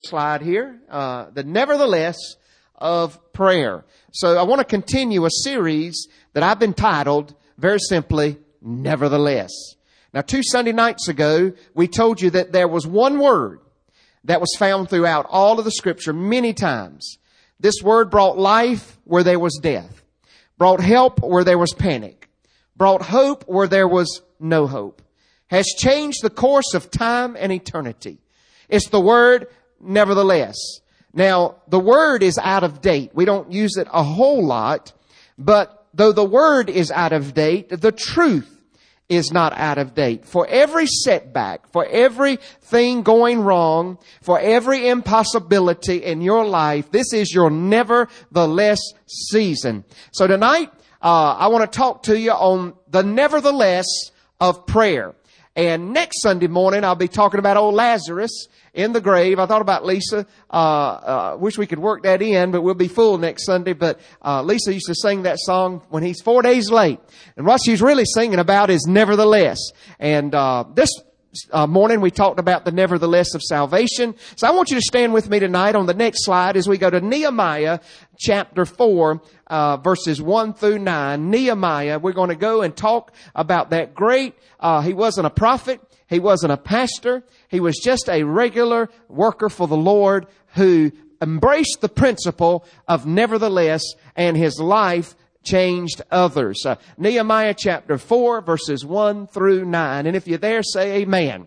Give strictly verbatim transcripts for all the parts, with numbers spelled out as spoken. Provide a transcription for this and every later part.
slide here. Uh, the nevertheless of prayer. So I want to continue a series that I've entitled, very simply, Nevertheless. Now, two Sunday nights ago, we told you that there was one word that was found throughout all of the Scripture many times. This word brought life where there was death, brought help where there was panic, brought hope where there was no hope, has changed the course of time and eternity. It's the word nevertheless. Now, the word is out of date. We don't use it a whole lot, but though the word is out of date, the truth is not out of date. For every setback, for everything going wrong, for every impossibility in your life, this is your nevertheless season. So tonight, uh, I want to talk to you on the nevertheless of prayer. And next Sunday morning, I'll be talking about old Lazarus in the grave. I thought about Lisa. Uh, uh, wish we could work that in, but we'll be full next Sunday. But uh, Lisa used to sing that song when he's four days late. And what she's really singing about is nevertheless. And uh, this uh, morning, we talked about the nevertheless of salvation. So I want you to stand with me tonight on the next slide as we go to Nehemiah chapter four, uh, verses one through nine. Nehemiah, we're going to go and talk about that great, uh, he wasn't a prophet. He wasn't a pastor. He was just a regular worker for the Lord who embraced the principle of nevertheless, and his life changed others. Uh, Nehemiah chapter four, verses one through nine. And if you're there, say amen.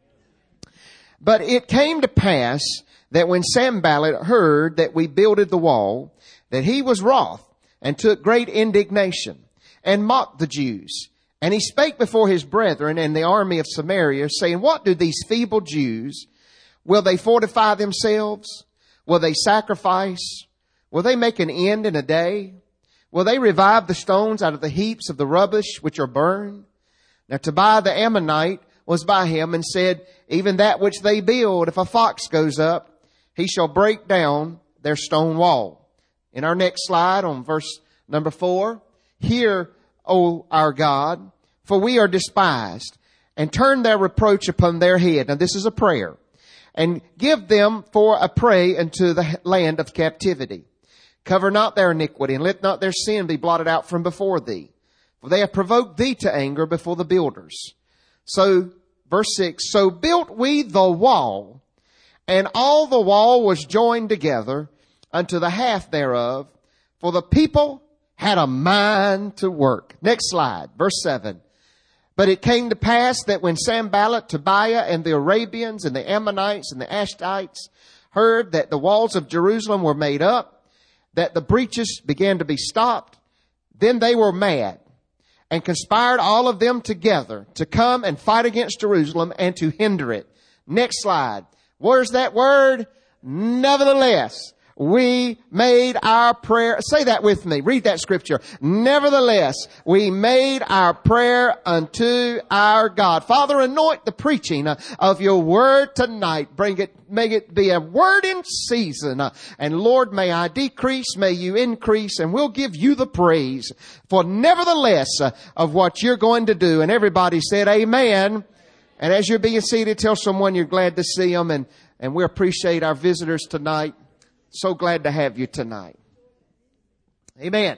But it came to pass that when Sanballat heard that we builded the wall, that he was wroth and took great indignation and mocked the Jews. And he spake before his brethren and the army of Samaria, saying, what do these feeble Jews? Will they fortify themselves? Will they sacrifice? Will they make an end in a day? Will they revive the stones out of the heaps of the rubbish which are burned? Now Tobiah the Ammonite was by him and said, even that which they build, if a fox goes up, he shall break down their stone wall. In our next slide on verse number four, hear, O our God, for we are despised, and turn their reproach upon their head. Now this is a prayer. And give them for a prey unto the land of captivity. Cover not their iniquity, and let not their sin be blotted out from before thee. For they have provoked thee to anger before the builders. So, verse six, so built we the wall, and all the wall was joined together unto the half thereof, for the people had a mind to work. Next slide, verse seven. But it came to pass that when Sanballat, Tobiah, and the Arabians, and the Ammonites, and the Ashtites heard that the walls of Jerusalem were made up, that the breaches began to be stopped, then they were mad, and conspired all of them together to come and fight against Jerusalem and to hinder it. Next slide. Where's that word? Nevertheless, we made our prayer. Say that with me. Read that scripture. Nevertheless, we made our prayer unto our God. Father, anoint the preaching of your word tonight. Bring it, make it be a word in season. And Lord, may I decrease, may you increase, and we'll give you the praise for nevertheless of what you're going to do. And everybody said amen. And as you're being seated, tell someone you're glad to see them, and, and we appreciate our visitors tonight. So glad to have you tonight. Amen.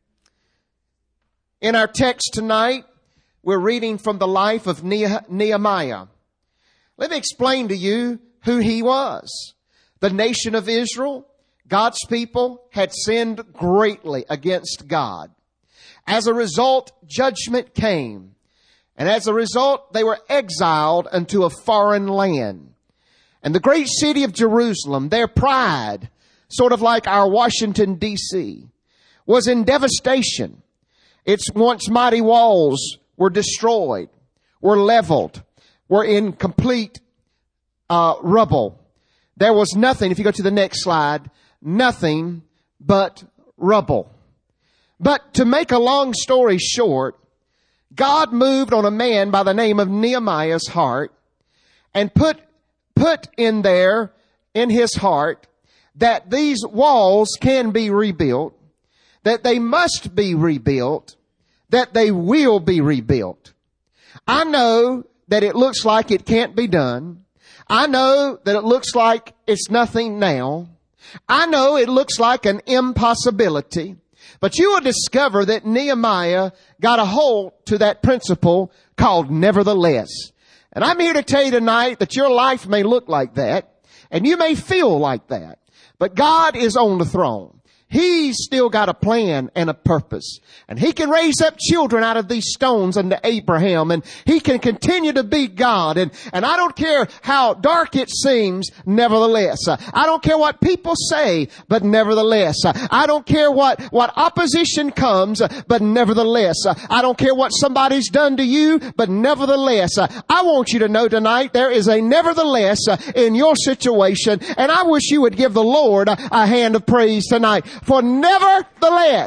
In our text tonight, we're reading from the life of Nehemiah. Let me explain to you who he was. The nation of Israel, God's people, had sinned greatly against God. As a result, judgment came. And as a result, they were exiled unto a foreign land. And the great city of Jerusalem, their pride, sort of like our Washington, D C, was in devastation. Its once mighty walls were destroyed, were leveled, were in complete uh, rubble. There was nothing, if you go to the next slide, nothing but rubble. But to make a long story short, God moved on a man by the name of Nehemiah's heart and put, put in there, in his heart, that these walls can be rebuilt, that they must be rebuilt, that they will be rebuilt. I know that it looks like it can't be done. I know that it looks like it's nothing now. I know it looks like an impossibility. But you will discover that Nehemiah got a hold to that principle called nevertheless. And I'm here to tell you tonight that your life may look like that, and you may feel like that. But God is on the throne. He's still got a plan and a purpose. And He can raise up children out of these stones unto Abraham. And He can continue to be God. And, and I don't care how dark it seems, nevertheless. Uh, I don't care what people say, but nevertheless. Uh, I don't care what, what opposition comes, uh, but nevertheless. Uh, I don't care what somebody's done to you, but nevertheless. Uh, I want you to know tonight there is a nevertheless uh, in your situation. And I wish you would give the Lord a, a hand of praise tonight. For nevertheless.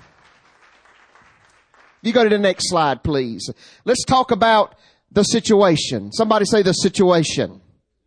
You go to the next slide, please. Let's talk about the situation. Somebody say the situation.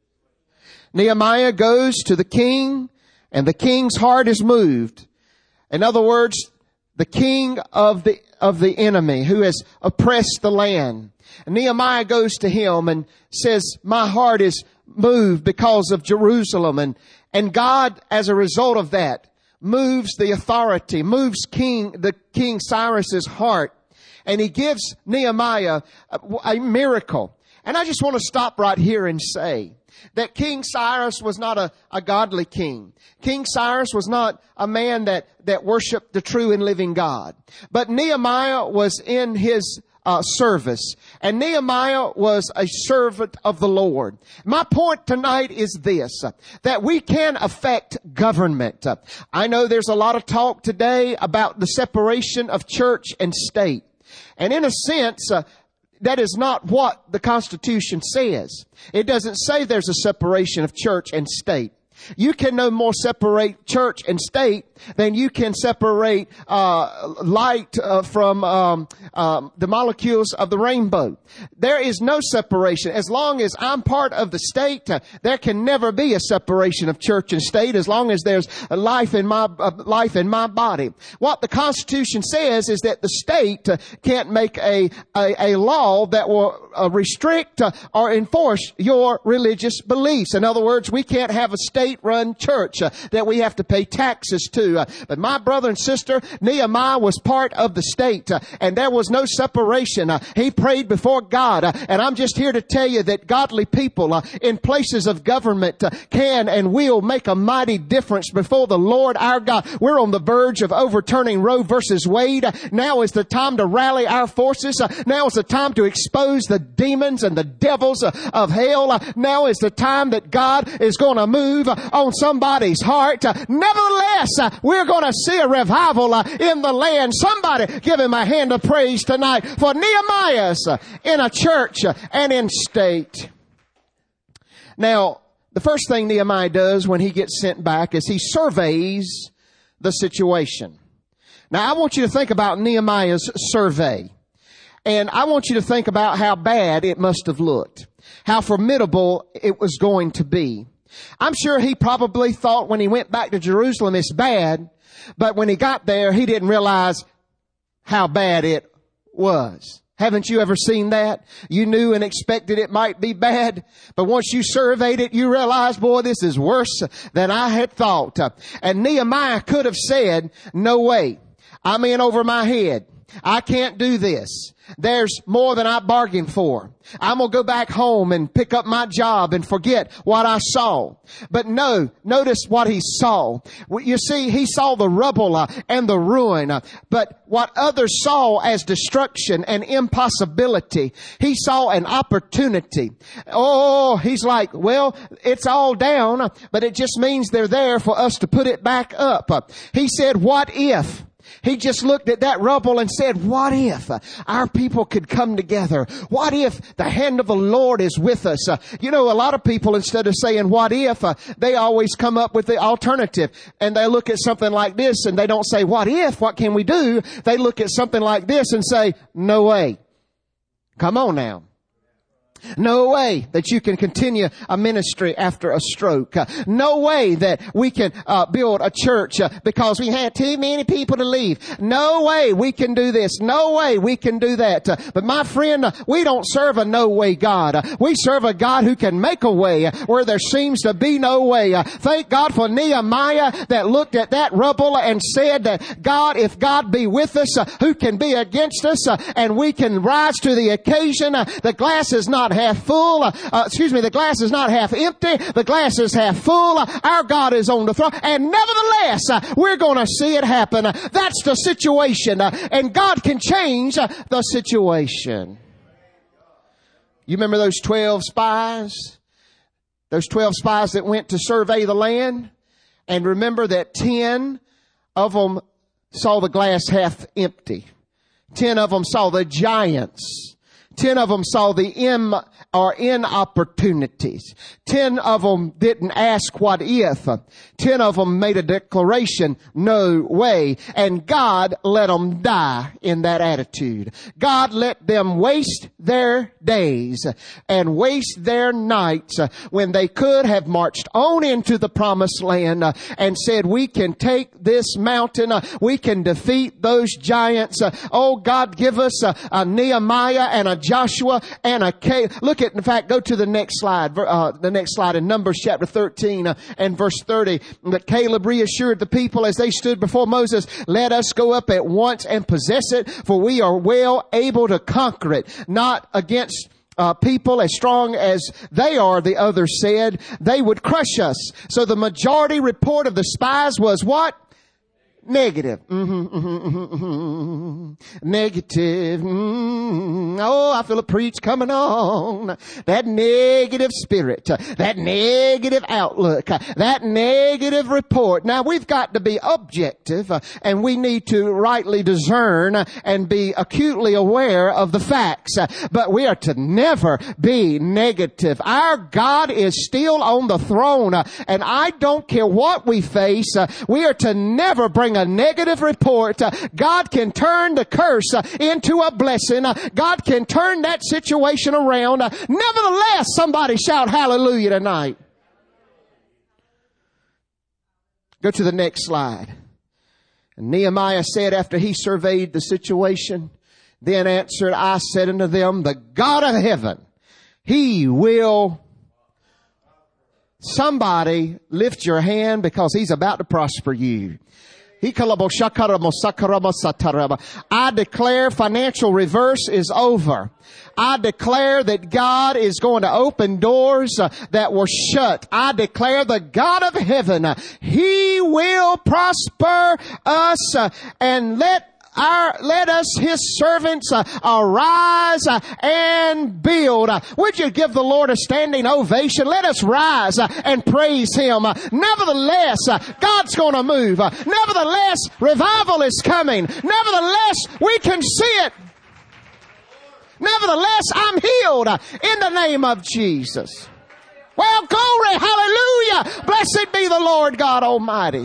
Nehemiah goes to the king, and the king's heart is moved. In other words, the king of the of the enemy who has oppressed the land. And Nehemiah goes to him and says, my heart is moved because of Jerusalem. And, and God, as a result of that, moves the authority, moves King, the King Cyrus's heart. And he gives Nehemiah a, a miracle. And I just want to stop right here and say that King Cyrus was not a, a godly king. King Cyrus was not a man that, that worshiped the true and living God. But Nehemiah was in his Uh, service. And Nehemiah was a servant of the Lord. My point tonight is this, uh, that we can affect government. Uh, I know there's a lot of talk today about the separation of church and state. And in a sense, uh, that is not what the Constitution says. It doesn't say there's a separation of church and state. You can no more separate church and state than you can separate uh light uh, from um, um the molecules of the rainbow. There is no separation. As long as I'm part of the state, uh, there can never be a separation of church and state as long as there's a life in my uh, life in my body. What the Constitution says is that the state uh, can't make a, a a law that will uh, restrict uh, or enforce your religious beliefs. In other words, we can't have a state-run church uh, that we have to pay taxes to. Uh, but my brother and sister, Nehemiah was part of the state, uh, and there was no separation. Uh, he prayed before God, uh, and I'm just here to tell you that godly people uh, in places of government uh, can and will make a mighty difference before the Lord our God. We're on the verge of overturning Roe versus Wade. Uh, now is the time to rally our forces. Uh, now is the time to expose the demons and the devils uh, of hell. Uh, now is the time that God is going to move uh, on somebody's heart. Uh, nevertheless, uh, we're going to see a revival uh, in the land. Somebody give him a hand of praise tonight for Nehemiah's uh, in a church uh, and in state. Now, the first thing Nehemiah does when he gets sent back is he surveys the situation. Now, I want you to think about Nehemiah's survey. And I want you to think about how bad it must have looked. How formidable it was going to be. I'm sure he probably thought when he went back to Jerusalem it's bad, but when he got there he didn't realize how bad it was. Haven't you ever seen that? You knew and expected it might be bad, but once you surveyed it, you realized, boy, this is worse than I had thought. And Nehemiah could have said, no way. I'm in over my head. I can't do this. There's more than I bargained for. I'm going to go back home and pick up my job and forget what I saw. But no, notice what he saw. You see, he saw the rubble uh, and the ruin. Uh, but what others saw as destruction and impossibility, he saw an opportunity. Oh, he's like, well, it's all down, but it just means they're there for us to put it back up. Uh, he said, what if? He just looked at that rubble and said, what if our people could come together? What if the hand of the Lord is with us? Uh, you know, a lot of people, instead of saying, what if, uh, they always come up with the alternative. And they look at something like this and they don't say, what if? What can we do? They look at something like this and say, no way. Come on now. No way that you can continue a ministry after a stroke. Uh, no way that we can uh, build a church uh, because we had too many people to leave. No way we can do this. No way we can do that. Uh, but my friend, uh, we don't serve a no way God. Uh, we serve a God who can make a way uh, where there seems to be no way. Uh, thank God for Nehemiah that looked at that rubble and said that God, if God be with us, uh, who can be against us? Uh, and we can rise to the occasion. Uh, the glass is not half full. Uh, uh, excuse me, the glass is not half empty. The glass is half full. Uh, our God is on the throne. And nevertheless, uh, we're going to see it happen. Uh, that's the situation. Uh, and God can change uh, the situation. You remember those twelve spies? Those twelve spies that went to survey the land? And remember that ten of them saw the glass half empty. Ten of them saw the giants. Ten of them saw the im or inopportunities. Ten of them didn't ask what if. Ten of them made a declaration, no way. And God let them die in that attitude. God let them waste their days and waste their nights when they could have marched on into the promised land and said, we can take this mountain. We can defeat those giants. Oh, God, give us a, a Nehemiah and a Joshua and a Caleb. Look at, in fact, go to the next slide, uh, the next slide in Numbers chapter thirteen uh, and verse thirty. That Caleb reassured the people as they stood before Moses, let us go up at once and possess it, for we are well able to conquer it, not against Uh, people as strong as they are, the others said. They would crush us. So the majority report of the spies was what? Negative. Mm-hmm, mm-hmm, mm-hmm, mm-hmm. Negative. Mm-hmm. Oh, I feel a preach coming on. That negative spirit, that negative outlook, that negative report. Now, we've got to be objective, uh, and we need to rightly discern uh, and be acutely aware of the facts. Uh, but we are to never be negative. Our God is still on the throne, uh, and I don't care what we face. Uh, we are to never bring a negative report. Uh, God can turn the curse uh, into a blessing. Uh, God can turn that situation around. Uh, nevertheless, somebody shout hallelujah tonight. Go to the next slide. And Nehemiah said after he surveyed the situation, then answered, I said unto them, the God of heaven, he will. Somebody lift your hand because he's about to prosper you. I declare financial reverse is over. I declare that God is going to open doors uh, that were shut. I declare the God of heaven, uh, he will prosper us uh, and let Our, let us, his servants, uh, arise uh, and build. Uh, would you give the Lord a standing ovation? Let us rise uh, and praise him. Uh, nevertheless, uh, God's going to move. Uh, nevertheless, revival is coming. Nevertheless, we can see it. Nevertheless, I'm healed uh, in the name of Jesus. Well, glory, hallelujah. Blessed be the Lord God Almighty.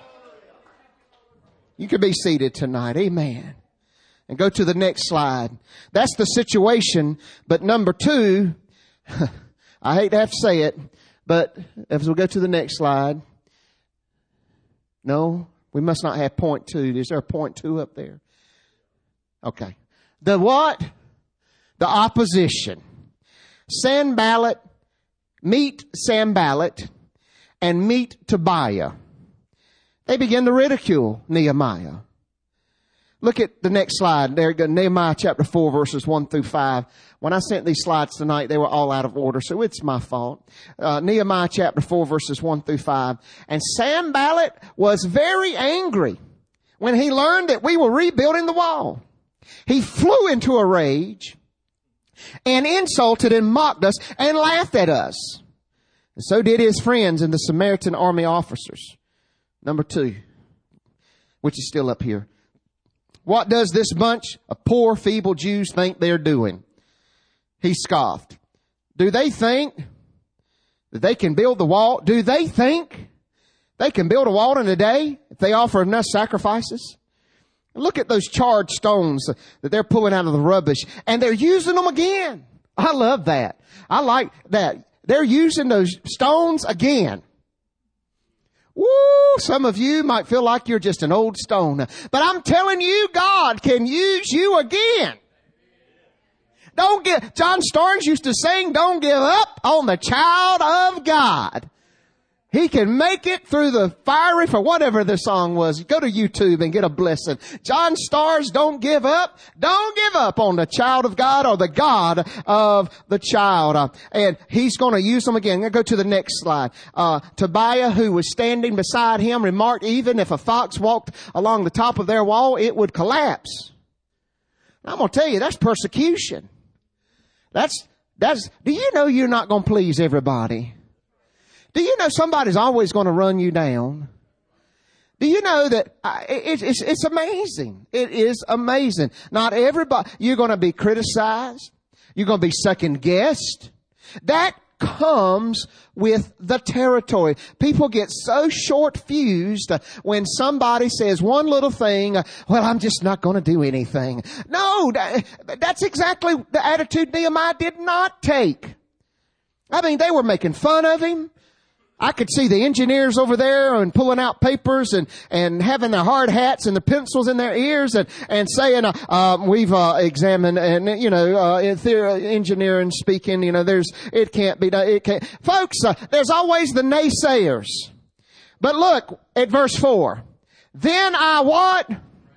You can be seated tonight. Amen. And go to the next slide. That's the situation. But number two, I hate to have to say it, but as we go to the next slide. No, we must not have point two. Is there a point two up there? Okay. The what? The opposition. Sanballat, meet Sanballat, and meet Tobiah. They begin to ridicule Nehemiah. Look at the next slide. There you go. Nehemiah chapter four, verses one through five. When I sent these slides tonight, they were all out of order, so it's my fault. Uh, Nehemiah chapter four, verses one through five. And Sanballat was very angry when he learned that we were rebuilding the wall. He flew into a rage and insulted and mocked us and laughed at us. And so did his friends and the Samaritan army officers. Number two, which is still up here. What does this bunch of poor, feeble Jews think they're doing? He scoffed. Do they think that they can build the wall? Do they think they can build a wall in a day if they offer enough sacrifices? Look at those charred stones that they're pulling out of the rubbish, and they're using them again. I love that. I like that. They're using those stones again. Woo! Some of you might feel like you're just an old stone. But I'm telling you, God can use you again. Don't give, John Starnes used to sing, don't give up on the child of God. He can make it through the fiery, for whatever the song was. Go to YouTube and get a blessing. John Starnes, don't give up. Don't give up on the child of God or the God of the child. Uh, and he's going to use them again. Go to the next slide. Uh, Tobiah, who was standing beside him, remarked, even if a fox walked along the top of their wall, it would collapse. I'm going to tell you, that's persecution. That's, that's, do you know you're not going to please everybody? Do you know somebody's always going to run you down? Do you know that uh, it, it's, it's amazing. It is amazing. Not everybody, you're going to be criticized. You're going to be second guessed. That comes with the territory. People get so short fused when somebody says one little thing, well, I'm just not going to do anything. No, that, that's exactly the attitude Nehemiah did not take. I mean, they were making fun of him. I could see the engineers over there and pulling out papers and, and having their hard hats and the pencils in their ears and, and saying, uh, uh we've, uh, examined and, you know, uh, in theory, engineering speaking, you know, there's, it can't be done. It can't. Folks, uh, there's always the naysayers. But look at verse four. Then I what?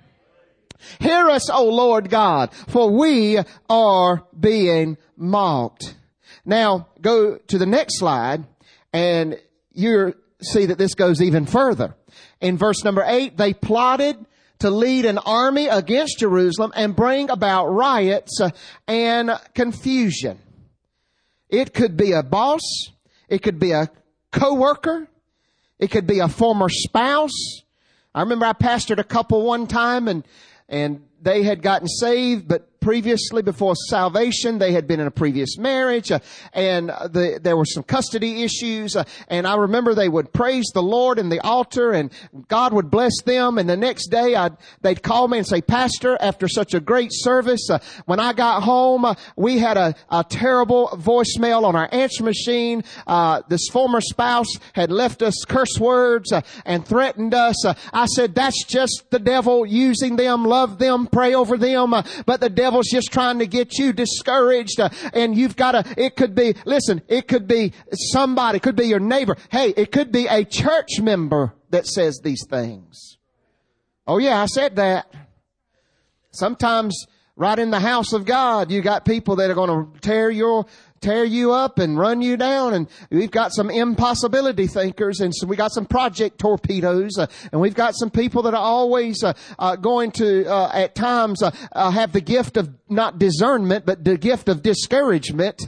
Hear us, O Lord God, for we are being mocked. Now, go to the next slide and you see that this goes even further. In verse number eight, they plotted to lead an army against Jerusalem and bring about riots and confusion. It could be a boss. It could be a coworker. It could be a former spouse. I remember I pastored a couple one time and, and they had gotten saved, but previously, before salvation, they had been in a previous marriage, uh, and the, there were some custody issues, uh, and I remember they would praise the Lord in the altar, and God would bless them, and the next day, I'd, they'd call me and say, Pastor, after such a great service, uh, when I got home, uh, we had a, a terrible voicemail on our answer machine. Uh, this former spouse had left us curse words uh, and threatened us. Uh, I said, that's just the devil using them, love them, pray over them, uh, but the devil devil's just trying to get you discouraged, uh, and you've got to, it could be, listen, it could be somebody, it could be your neighbor. Hey, it could be a church member that says these things. Oh yeah, I said that. Sometimes right in the house of God, you got people that are going to tear your, tear you up and run you down. And we've got some impossibility thinkers, and so we got some project torpedoes, uh, and we've got some people that are always uh, uh, going to, uh, at times, uh, uh, have the gift of not discernment, but the gift of discouragement.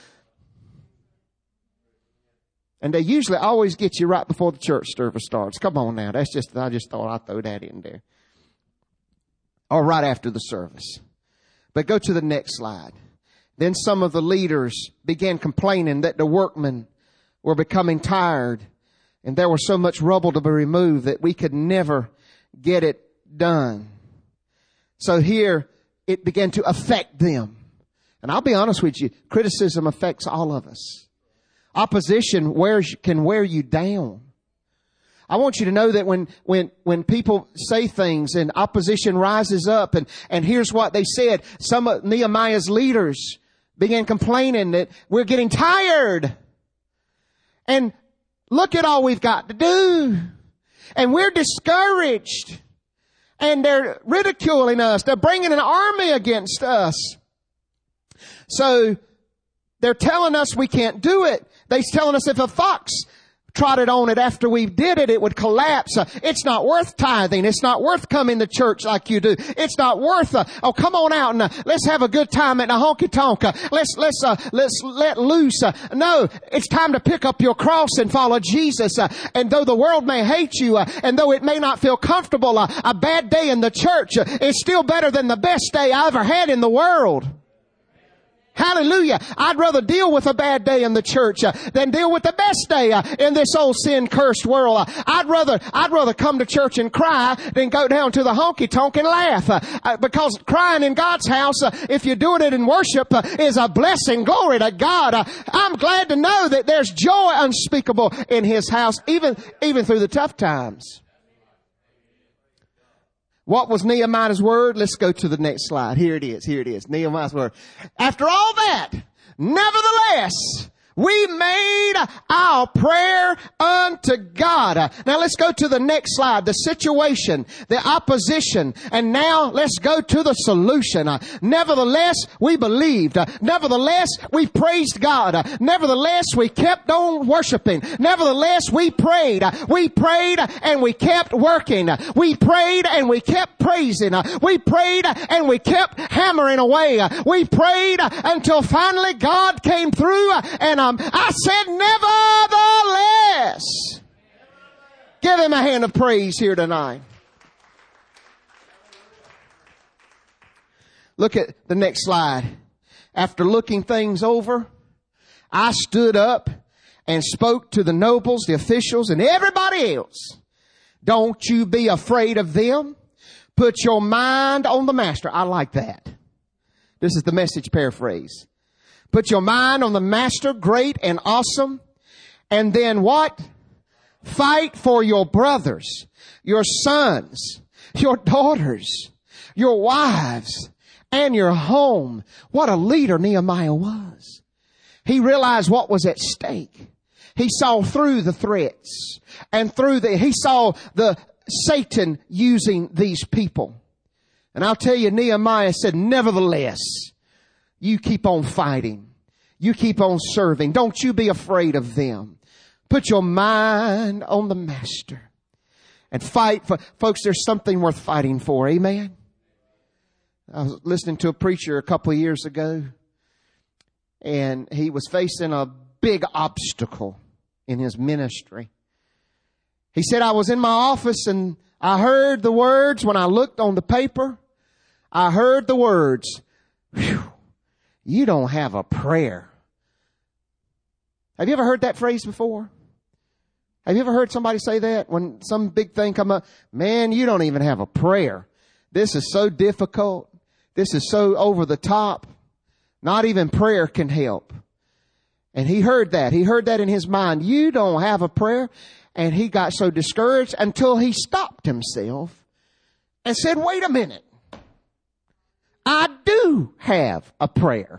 And they usually always get you right before the church service starts. Come on now. That's just, I just thought I'd throw that in there. Or right after the service. But go to the next slide. Then some of the leaders began complaining that the workmen were becoming tired and there was so much rubble to be removed that we could never get it done. So here it began to affect them. And I'll be honest with you, criticism affects all of us. Opposition wears, can wear you down. I want you to know that when, when, when people say things and opposition rises up, and, and here's what they said. Some of Nehemiah's leaders began complaining that we're getting tired. And look at all we've got to do. And we're discouraged. And they're ridiculing us. They're bringing an army against us. So they're telling us we can't do it. They're telling us if a fox trotted on it after we did it, it would collapse. Uh, it's not worth tithing. It's not worth coming to church like you do. It's not worth, uh, oh, come on out and uh, let's have a good time at the honky tonk. Uh, let's, let's, uh, let's let loose. Uh, no, it's time to pick up your cross and follow Jesus. Uh, and though the world may hate you, uh, and though it may not feel comfortable, uh, a bad day in the church uh, is still better than the best day I ever had in the world. Hallelujah. I'd rather deal with a bad day in the church uh, than deal with the best day uh, in this old sin-cursed world. Uh, I'd rather, I'd rather come to church and cry than go down to the honky-tonk and laugh. Uh, uh, because crying in God's house, uh, if you're doing it in worship, uh, is a blessing. Glory to God. Uh, I'm glad to know that there's joy unspeakable in His house, even, even through the tough times. What was Nehemiah's word? Let's go to the next slide. Here it is. Here it is. Nehemiah's word. After all that, nevertheless, we made our prayer unto God. Now let's go to the next slide. The situation, the opposition, and now let's go to the solution. Nevertheless, we believed. Nevertheless, we praised God. Nevertheless, we kept on worshiping. Nevertheless, we prayed. We prayed and we kept working. We prayed and we kept praising. We prayed and we kept hammering away. We prayed until finally God came through and Um, I said, nevertheless. Give Him a hand of praise here tonight. Look at the next slide. After looking things over, I stood up and spoke to the nobles, the officials, and everybody else. Don't you be afraid of them. Put your mind on the Master. I like that. This is the Message paraphrase. Put your mind on the Master, great and awesome. And then what? Fight for your brothers, your sons, your daughters, your wives, and your home. What a leader Nehemiah was. He realized what was at stake. He saw through the threats and through the, he saw the Satan using these people. And I'll tell you, Nehemiah said, nevertheless, you keep on fighting. You keep on serving. Don't you be afraid of them. Put your mind on the Master and fight for, folks, there's something worth fighting for. Amen. I was listening to a preacher a couple of years ago, and he was facing a big obstacle in his ministry. He said, I was in my office and I heard the words when I looked on the paper. I heard the words, whew, you don't have a prayer. Have you ever heard that phrase before? Have you ever heard somebody say that when some big thing come up? Man, you don't even have a prayer. This is so difficult. This is so over the top. Not even prayer can help. And he heard that. He heard that in his mind. You don't have a prayer. And he got so discouraged until he stopped himself and said, wait a minute. I do have a prayer.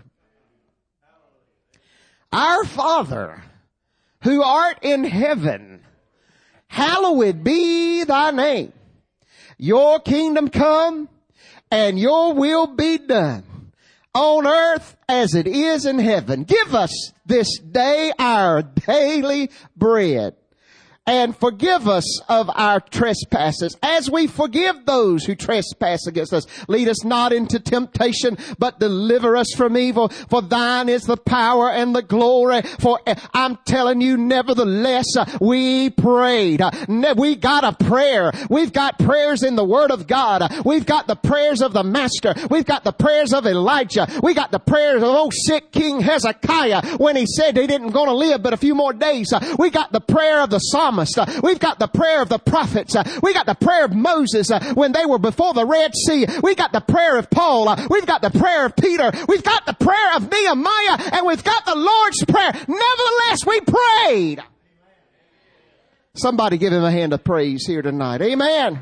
Our Father, who art in heaven, hallowed be thy name. Your kingdom come and your will be done on earth as it is in heaven. Give us this day our daily bread. And forgive us of our trespasses as we forgive those who trespass against us. Lead us not into temptation, but deliver us from evil. For thine is the power and the glory. For I'm telling you, nevertheless, we prayed. We got a prayer. We've got prayers in the Word of God. We've got the prayers of the Master. We've got the prayers of Elijah. We got the prayers of old sick King Hezekiah when he said he didn't going to live but a few more days. We got the prayer of the psalmist. We've got the prayer of the prophets. We got the prayer of Moses when they were before the Red Sea. We got the prayer of Paul. We've got the prayer of Peter. We've got the prayer of Nehemiah. And we've got the Lord's prayer. Nevertheless, we prayed. Somebody give Him a hand of praise here tonight. Amen.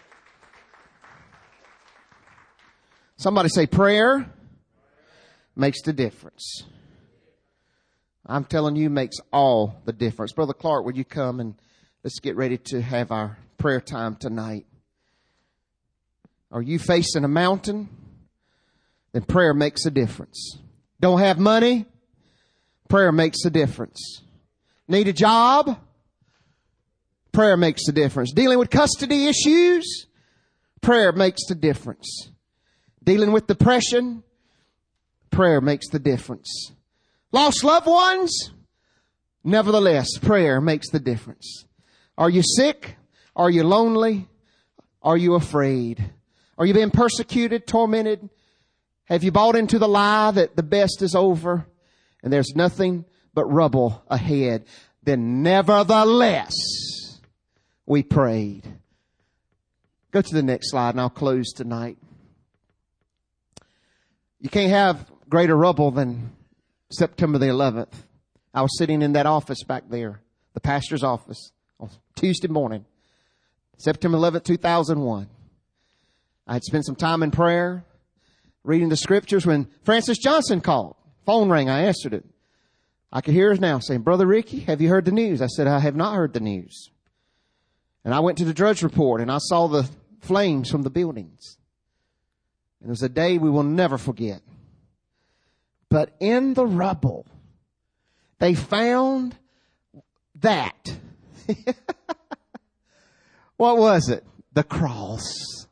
Somebody say prayer makes the difference. I'm telling you, makes all the difference. Brother Clark, would you come and let's get ready to have our prayer time tonight. Are you facing a mountain? Then prayer makes a difference. Don't have money? Prayer makes a difference. Need a job? Prayer makes a difference. Dealing with custody issues? Prayer makes the difference. Dealing with depression? Prayer makes the difference. Lost loved ones? Nevertheless, prayer makes the difference. Are you sick? Are you lonely? Are you afraid? Are you being persecuted, tormented? Have you bought into the lie that the best is over and there's nothing but rubble ahead? Then nevertheless, we prayed. Go to the next slide and I'll close tonight. You can't have greater rubble than September the eleventh. I was sitting in that office back there, the pastor's office, on Tuesday morning, September eleventh, two thousand one. I had spent some time in prayer, reading the scriptures when Francis Johnson called. Phone rang. I answered it. I could hear her now saying, Brother Ricky, have you heard the news? I said, I have not heard the news. And I went to the Drudge Report and I saw the flames from the buildings. And it was a day we will never forget. But in the rubble, they found that. What was it? The cross.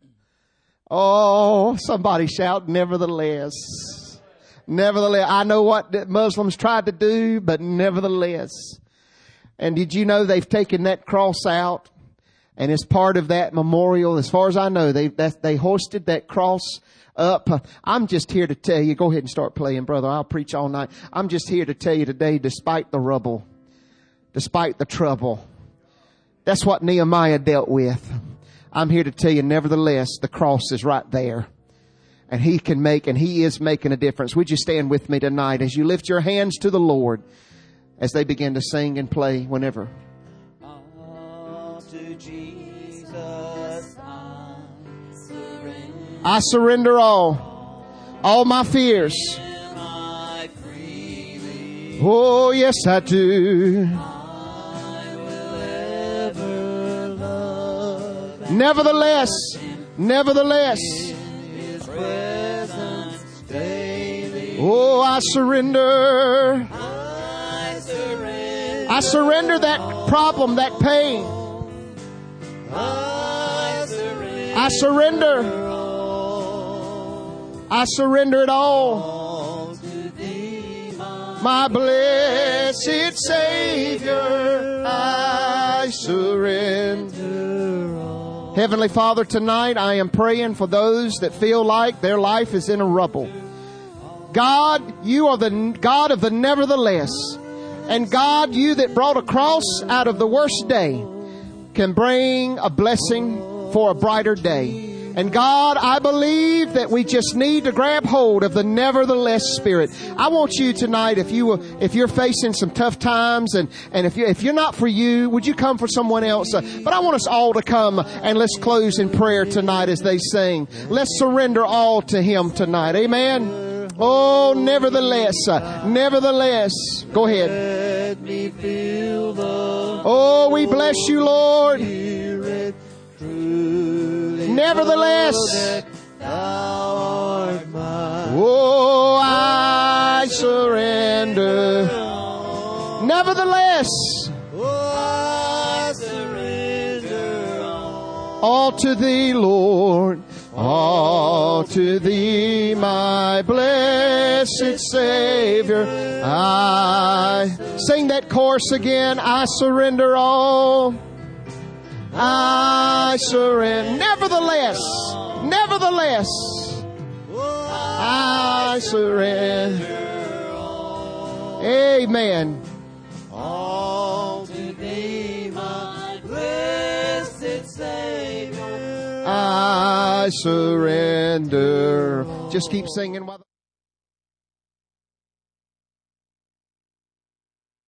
Oh, somebody shout, nevertheless. Nevertheless. I know what Muslims tried to do, but nevertheless. And did you know they've taken that cross out? And as part of that memorial, as far as I know, they that, they hoisted that cross up. I'm just here to tell you, go ahead and start playing, brother. I'll preach all night. I'm just here to tell you today, despite the rubble, despite the trouble, that's what Nehemiah dealt with. I'm here to tell you, nevertheless, the cross is right there. And he can make, and he is making a difference. Would you stand with me tonight as you lift your hands to the Lord as they begin to sing and play whenever. To Jesus I surrender. I surrender all, all my fears. I freely, Oh, yes, I do. I will ever love. Nevertheless, nevertheless, His presence daily. oh, I surrender. I surrender. I surrender that problem, that pain. I surrender. I surrender. I surrender it all. All to thee, my My blessed Savior, I surrender all. Heavenly Father, tonight I am praying for those that feel like their life is in a rubble. God, you are the God of the nevertheless. And God, you that brought a cross out of the worst day can bring a blessing for a brighter day. And God, I believe that we just need to grab hold of the nevertheless spirit. I want you tonight, if you if you're facing some tough times, and and if you if you're not for you, would you come for someone else? Uh, but I want us all to come and let's close in prayer tonight as they sing. Let's surrender all to Him tonight. Amen. Oh, nevertheless, uh, nevertheless. Go ahead. Let me feel the Oh, we bless you, Lord. Spirit truly. Nevertheless, Thou art mine. oh, I surrender. Nevertheless, Oh, I surrender all. all to Thee, Lord. All to Thee, my blessed Savior. I sing that chorus again. I surrender all. I surrender. Nevertheless, nevertheless, I surrender. Amen. All to Thee, my blessed Savior. I surrender. Just keep singing while the